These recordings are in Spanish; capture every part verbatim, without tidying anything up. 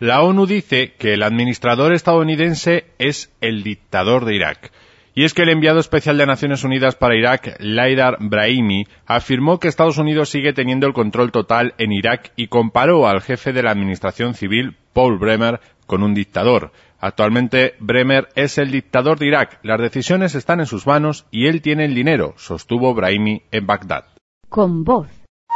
La ONU dice que el administrador estadounidense es el dictador de Irak. Y es que el enviado especial de Naciones Unidas para Irak, Laidar Brahimi, afirmó que Estados Unidos sigue teniendo el control total en Irak y comparó al jefe de la administración civil, Paul Bremer, con un dictador. Actualmente, Bremer es el dictador de Irak, las decisiones están en sus manos y él tiene el dinero, sostuvo Brahimi en Bagdad. Con voz.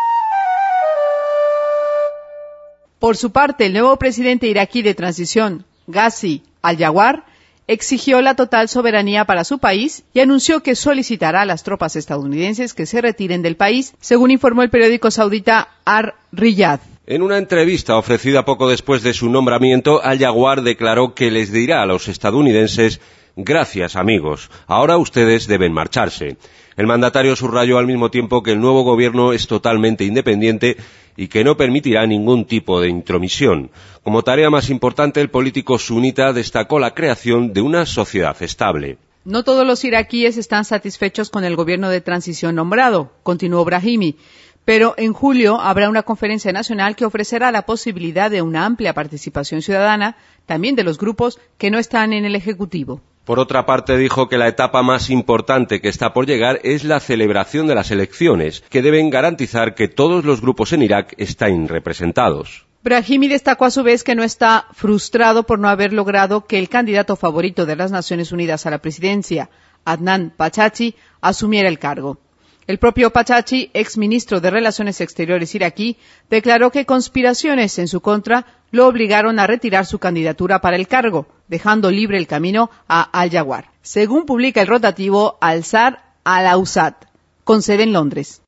Por su parte, el nuevo presidente iraquí de transición, Ghazi al-Yawar, exigió la total soberanía para su país y anunció que solicitará a las tropas estadounidenses que se retiren del país, según informó el periódico saudita Ar-Riyadh. En una entrevista ofrecida poco después de su nombramiento, al-Yawar declaró que les dirá a los estadounidenses: gracias, amigos, ahora ustedes deben marcharse. El mandatario subrayó al mismo tiempo que el nuevo gobierno es totalmente independiente y que no permitirá ningún tipo de intromisión. Como tarea más importante, el político sunita destacó la creación de una sociedad estable. No todos los iraquíes están satisfechos con el gobierno de transición nombrado, continuó Brahimi, pero en julio habrá una conferencia nacional que ofrecerá la posibilidad de una amplia participación ciudadana, también de los grupos que no están en el Ejecutivo. Por otra parte, dijo que la etapa más importante que está por llegar es la celebración de las elecciones, que deben garantizar que todos los grupos en Irak estén representados. Brahimi destacó a su vez que no está frustrado por no haber logrado que el candidato favorito de las Naciones Unidas a la presidencia, Adnan Pachachi, asumiera el cargo. El propio Pachachi, exministro de Relaciones Exteriores iraquí, declaró que conspiraciones en su contra lo obligaron a retirar su candidatura para el cargo, dejando libre el camino a al-Yawar, según publica el rotativo Al-Sar al-Awsat, con sede en Londres.